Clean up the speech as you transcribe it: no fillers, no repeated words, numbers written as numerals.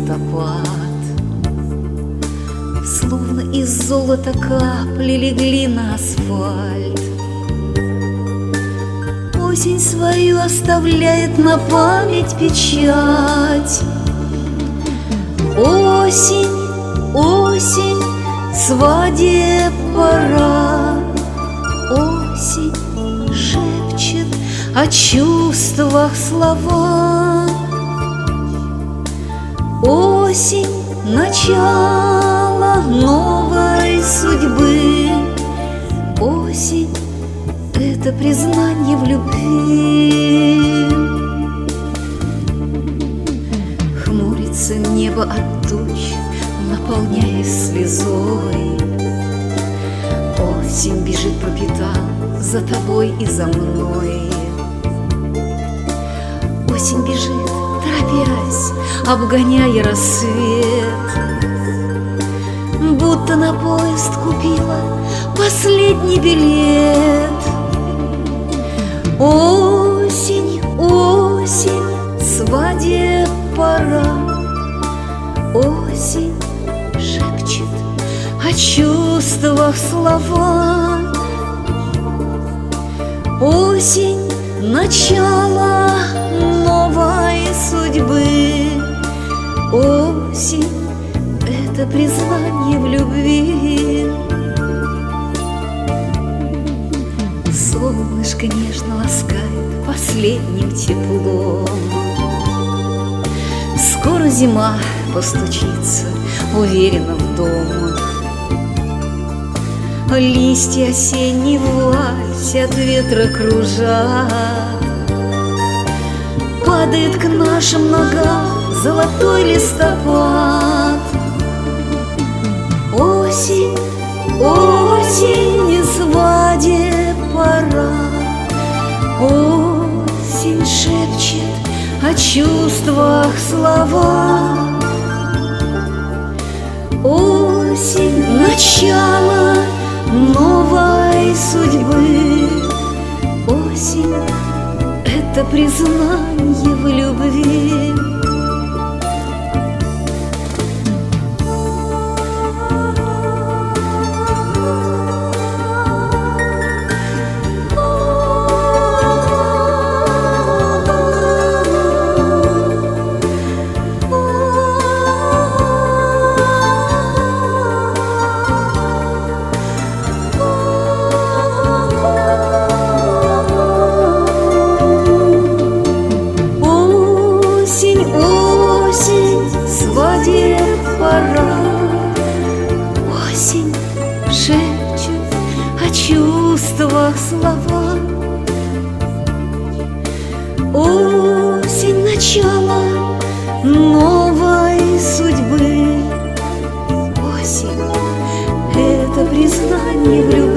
листопад. Словно из золота капли легли на асфальт. Осень свою оставляет на память печать. Осень, осень, свадеб пора. Осень шепчет о чувствах слова. Осень — начало новой судьбы. Осень — это признание в любви. Хмурится небо от туч, наполняясь слезой. Осень бежит по пятам за тобой и за мной. Осень бежит, торопясь, обгоняя рассвет, будто на поезд купила последний билет. Осень, осень, свадеб пора. Осень шепчет о чувствах слова. Осень — начало новой судьбы. Осень — это признание в любви. Солнышко нежно ласкает последним теплом. Скоро зима постучится уверенно в дом. Листья осенней вваль от ветра кружат. Падает к нашим ногам золотой листопад. Осень, осень, свадеб пора. Осень шепчет о чувствах слова. Осень — начало новой судьбы. Осень — это признание в любви. Пора. Осень шепчет о чувствах слова. Осень — начало новой судьбы. Осень — это признание в любви.